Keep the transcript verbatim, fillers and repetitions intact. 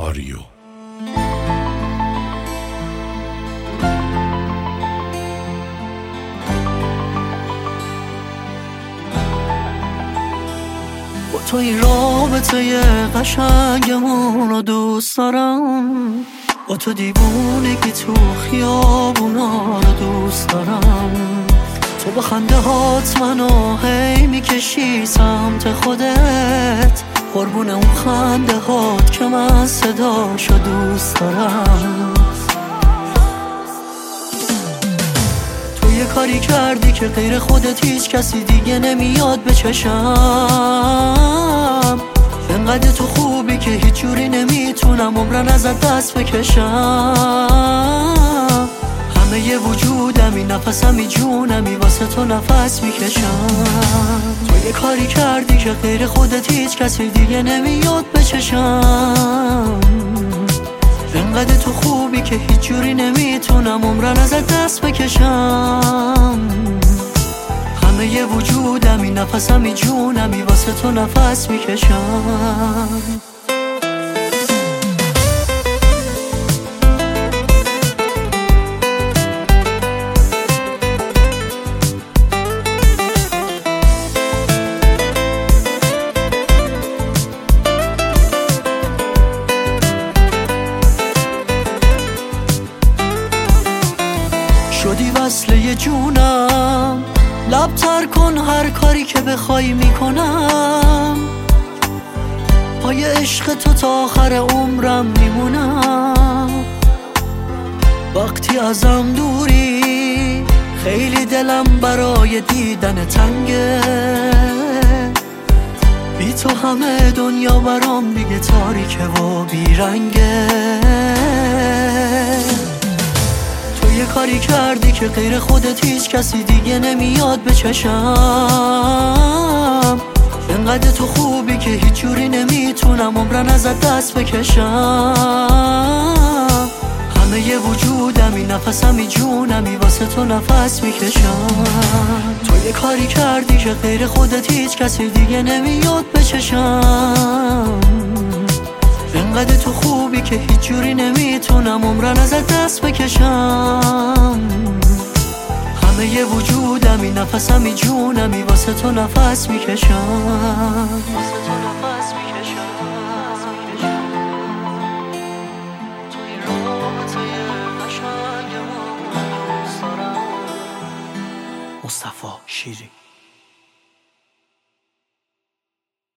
آریو. با تو این رابطه قشنگمون رو دوست دارم، با تو دیوونگی تو خیابونا رو دوست دارم. تو با خنده هات منو هی میکشی سمت خودت، قربون اون خنده هات که من صداشو دوست دارم. تو یه کاری کردی که غیر خودت هیچ کسی دیگه نمیاد به چشم. انقدر تو خوبی که هیچ جوری نمیتونم عمرن ازت دست بکشم. همه ی وجودمی نفسمی جونمی واسه تو نفس میکشم. تو یه کاری کردی که غیر خودت هیچ کسی دیگه نمیاد به چشم. انقدر تو خوبی که هیچ جوری نمیتونم عمرن ازت دست بکشم. همه ی وجودمی نفسمی جونمی واسه تو نفس میکشم. شدی وصله جونم، لب تر کن هر کاری که بخوای میکنم. پای عشق تو تا آخر عمرم میمونم. وقتی ازم دوری خیلی دلم برای دیدن تنگه. بی تو همه دنیا برام دیگه تاریکه و بیرنگه. یه کاری کردی که غیر خودت هیچ کسی دیگه نمیاد به چشم. انقدر تو خوبی که هیچ جوری نمیتونم عمرن ازت دست بکشم. همه ی وجودمی نفسمی جونمی واسه تو نفس میکشم. تو یه کاری کردی که غیر خودت هیچ کسی دیگه نمیاد به چشم. انقدر تو خوبی که هیچ جوری نمیتونم عمرن ازت دست بکشم. همه ی وجودمی نفسمی جونمی واسه تو نفس میکشم.